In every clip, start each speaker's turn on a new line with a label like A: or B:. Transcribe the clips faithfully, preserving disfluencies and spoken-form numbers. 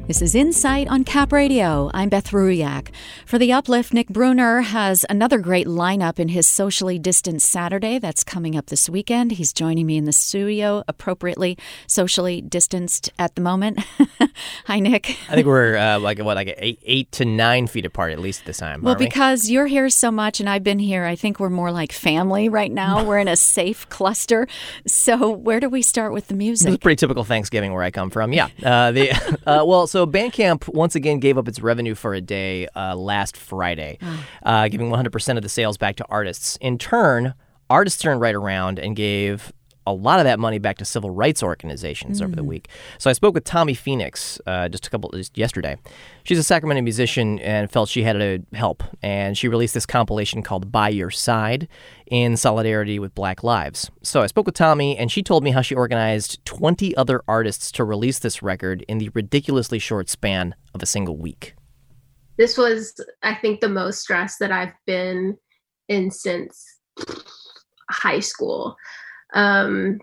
A: This is Insight on Cap Radio. I'm Beth Ruyak. For The Uplift, Nick Bruner has another great lineup in his Socially Distanced Saturday that's coming up this weekend. He's joining me in the studio, appropriately socially distanced at the moment. Hi, Nick.
B: I think we're uh, like, what, like eight, eight to nine feet apart at least this time,
A: Well,
B: aren't we?
A: because you're here so much and I've been here, I think we're more like family right now. We're in a safe cluster. So where do we start with the music?
B: This is pretty typical Thanksgiving where I come from, yeah. Uh, the uh, well, so Bandcamp once again gave up its revenue for a day uh, last Friday, oh. uh, giving one hundred percent of the sales back to artists. In turn, artists turned right around and gave a lot of that money back to civil rights organizations mm. over the week. So I spoke with Tommy Phoenix uh, just a couple just yesterday. She's a Sacramento musician and felt she had to help, and she released this compilation called By Your Side in solidarity with Black Lives. So I spoke with Tommy, and she told me how she organized twenty other artists to release this record in the ridiculously short span of a single week.
C: This was, I think, the most stressed that I've been in since high school. Um,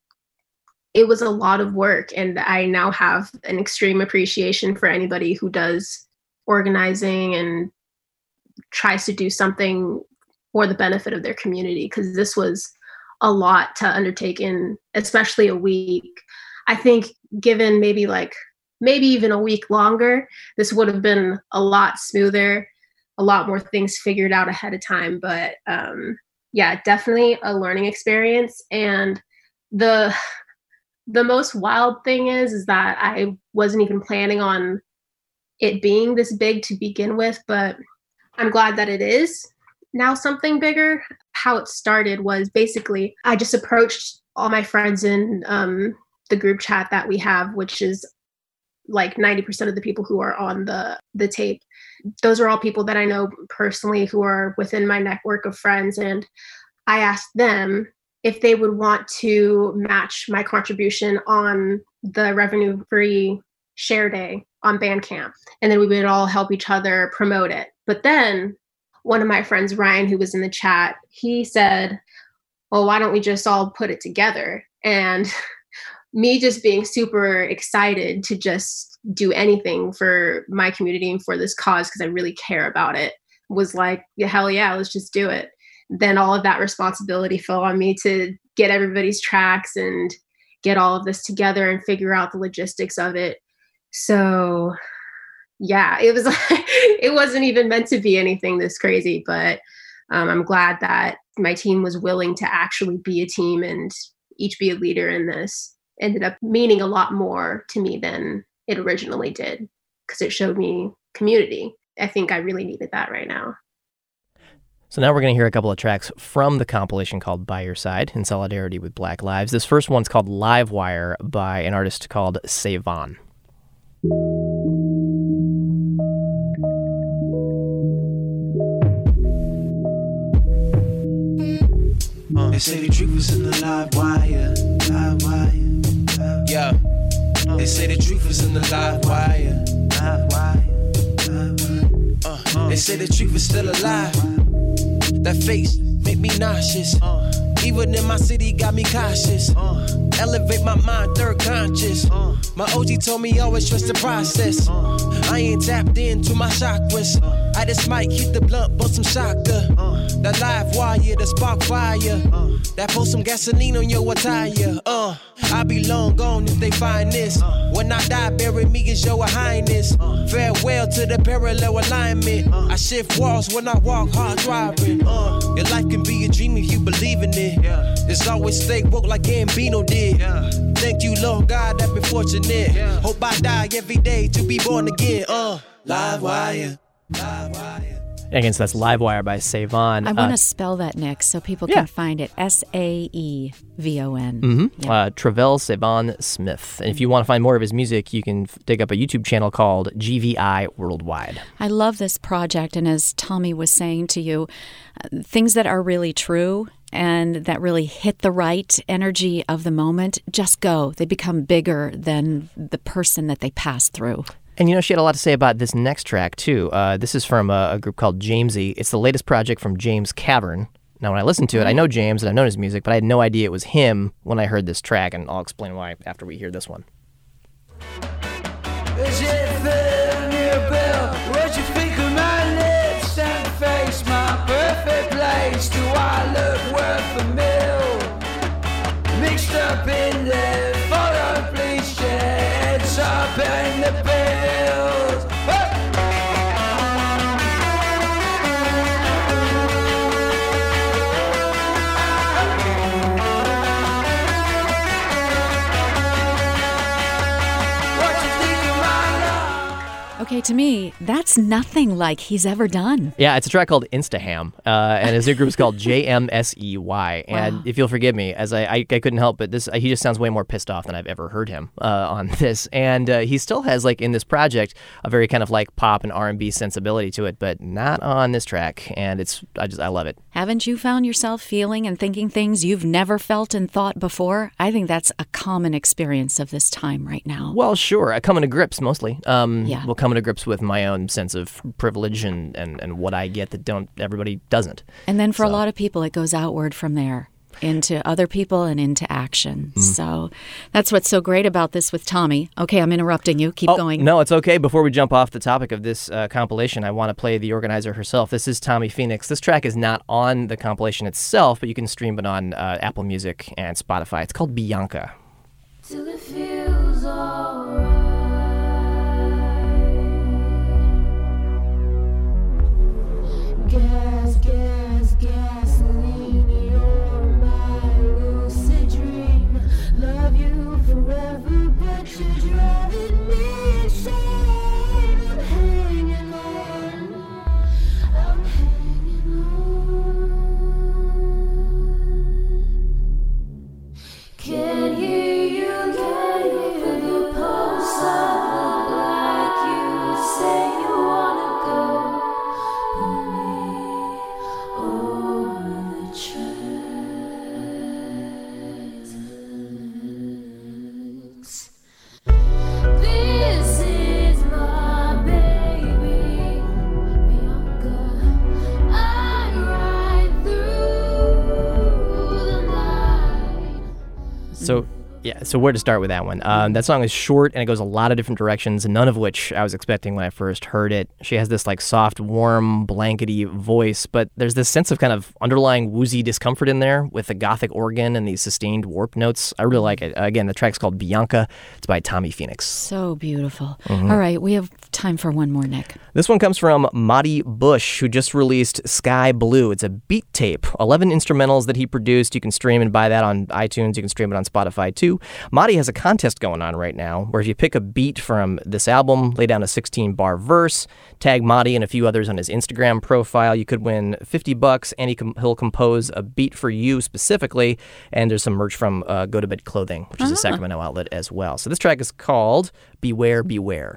C: it was a lot of work, and I now have an extreme appreciation for anybody who does organizing and tries to do something for the benefit of their community, because this was a lot to undertake in especially a week. I think given maybe like maybe even a week longer, this would have been a lot smoother, a lot more things figured out ahead of time. But um yeah, definitely a learning experience. And the the most wild thing is, is that I wasn't even planning on it being this big to begin with, but I'm glad that it is now something bigger. How it started was basically, I just approached all my friends in um, the group chat that we have, which is like ninety percent of the people who are on the, the tape. Those are all people that I know personally who are within my network of friends. And I asked them if they would want to match my contribution on the revenue-free share day on Bandcamp. And then we would all help each other promote it. But then one of my friends, Ryan, who was in the chat, he said, well, why don't we just all put it together? And me just being super excited to just do anything for my community and for this cause, because I really care about it, was like, yeah, hell yeah, let's just do it. Then all of that responsibility fell on me to get everybody's tracks and get all of this together and figure out the logistics of it. So yeah, it was like, it wasn't even meant to be anything this crazy, but um, I'm glad that my team was willing to actually be a team and each be a leader in this. Ended up meaning a lot more to me than it originally did, because it showed me community. I think I really needed that right now.
B: So now we're going to hear a couple of tracks from the compilation called By Your Side in solidarity with Black Lives. This first one's called Livewire by an artist called Savon.
D: Uh, they say the truth is in the live wire, live wire. Yeah, they say the truth is in the live wire, live wire. Uh, they say the truth is still alive. That face make me nauseous. Even in my city got me cautious. Elevate my mind, third conscious. My O G told me always trust the process. I ain't tapped into my chakras. I just might hit the blunt, bust some shocker. That live wire, the spark fire. That pour some gasoline on your attire. Uh, I'll be long gone if they find this. When I die, bury me as your highness. Farewell to the parallel alignment. I shift walls when I walk hard driving. Uh, your life can be a dream if you believe in it. There's always stay woke like Gambino did. Thank you, Lord God, I've been fortunate. Hope I die every day to be born again. Uh, live wire, live wire.
B: Again, so that's Livewire by Savon.
A: I want to
B: uh,
A: spell that, Nick, so people
B: yeah.
A: can find it. S A E V O N.
B: Mm-hmm.
A: Yeah.
B: Uh, Travell Savon Smith. And if you want to find more of his music, you can f- dig up a YouTube channel called G V I Worldwide.
A: I love this project, and as Tommy was saying to you, uh, things that are really true and that really hit the right energy of the moment just go. They become bigger than the person that they pass through.
B: And, you know, she had a lot to say about this next track, too. Uh, this is from a, a group called Jamesy. It's the latest project from James Cavern. Now, when I listened to it, I know James and I've known his music, but I had no idea it was him when I heard this track, and I'll explain why after we hear this one.
D: Is it
A: Okay, to me, that's nothing like he's ever done.
B: Yeah, it's a track called Instaham, uh, and his new group is called J M S E Y. And
A: Wow.
B: if you'll forgive me, as I, I I couldn't help but this, he just sounds way more pissed off than I've ever heard him uh, on this. And uh, he still has, like, in this project, a very kind of like pop and R and B sensibility to it, but not on this track. And it's I just I love it.
A: Haven't you found yourself feeling and thinking things you've never felt and thought before? I think that's a common experience of this time right now.
B: Well, sure. I come into grips mostly. Um,
A: Yeah.
B: Well, coming to grips with my own sense of privilege and, and, and what I get that don't everybody doesn't.
A: And then for a
B: So-
A: lot of people, it goes outward from there into other people and into action.
B: Mm.
A: So that's what's so great about this with Tommy. Okay, I'm interrupting you. Keep
B: Oh,
A: going.
B: no, it's okay. Before we jump off the topic of this uh, compilation, I want to play the organizer herself. This is Tommy Phoenix. This track is not on the compilation itself, but you can stream it on uh, Apple Music and Spotify. It's called Bianca.
E: Till it feels alright. Gas, gas, gasoline, you're my lucid dream. Love you forever, but you're driving me insane. I'm hanging on, I'm hanging on. Can't hear you, can't hear the pulse of like you say you wanna go. Pull me over the tracks. This is my baby, Bianca. I'd ride through the night.
B: So, yeah, so where to start with that one? Um, that song is short and it goes a lot of different directions, none of which I was expecting when I first heard it. She has this like soft, warm, blankety voice, but there's this sense of kind of underlying woozy discomfort in there with the gothic organ and these sustained warp notes. I really like it. Again, the track's called Bianca. It's by Tommy Phoenix.
A: So beautiful.
B: Mm-hmm.
A: All right, we have time for one more, Nick.
B: This one comes from Madi Bush, who just released Sky Blue. It's a beat tape, eleven instrumentals that he produced. You can stream and buy that on iTunes. You can stream it on Spotify too. Madi has a contest going on right now where if you pick a beat from this album, lay down a sixteen bar verse, tag Madi and a few others on his Instagram profile, you could win fifty bucks, and he com- he'll compose a beat for you specifically. And there's some merch from uh, Go to Bed Clothing, which is a Sacramento outlet as well. So this track is called Beware, Beware.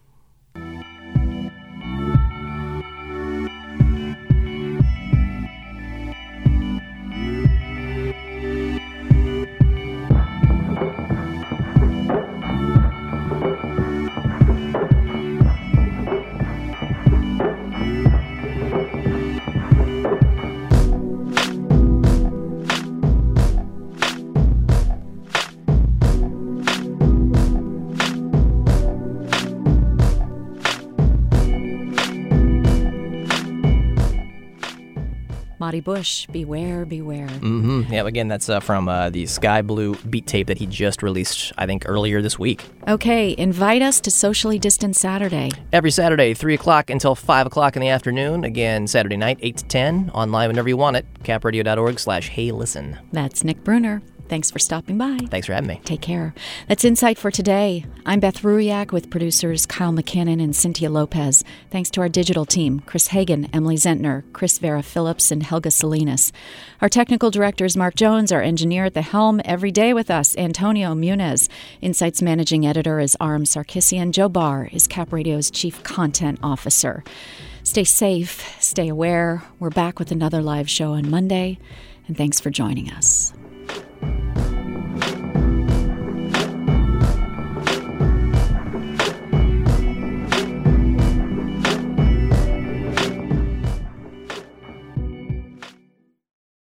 A: Madi Bush, beware, beware.
B: Mm-hmm. Yeah, again, that's uh, from uh, the Sky Blue beat tape that he just released, I think, earlier this week.
A: Okay, invite us to Socially Distant Saturday.
B: Every Saturday, three o'clock until five o'clock in the afternoon. Again, Saturday night, eight to ten, online whenever you want it. capradio.org slash hey listen.
A: That's Nick Bruner. Thanks for stopping by.
B: Thanks for having me.
A: Take care. That's Insight for today. I'm Beth Ruiak with producers Kyle McKinnon and Cynthia Lopez. Thanks to our digital team, Chris Hagan, Emily Zentner, Chris Vera Phillips, and Helga Salinas. Our technical director is Mark Jones. Our engineer at the helm every day with us, Antonio Munez. Insight's managing editor is Aram Sarkissian. Joe Barr is Cap Radio's chief content officer. Stay safe, stay aware. We're back with another live show on Monday, and thanks for joining us.